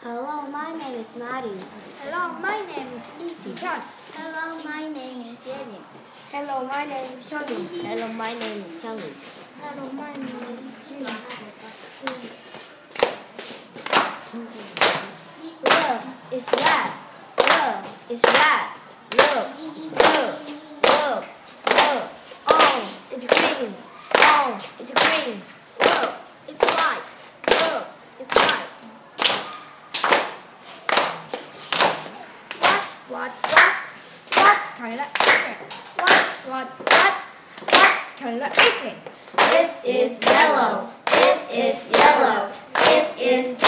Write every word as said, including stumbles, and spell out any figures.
Hello, my name is Nadi. Hello, my name is Yi Jihyun. Hello, my name is Yenin. Hello, my name is Hyunmin. Hello, my name is Hyunmin. Hello, my name is Jin. Love is red. Love is red. Love, love, love, love. Oh, it's green. Oh, it's green. Love, it's white. Love, it's white. What, what, what color is it? What, what, what, what color is it? It is yellow. It is yellow. It is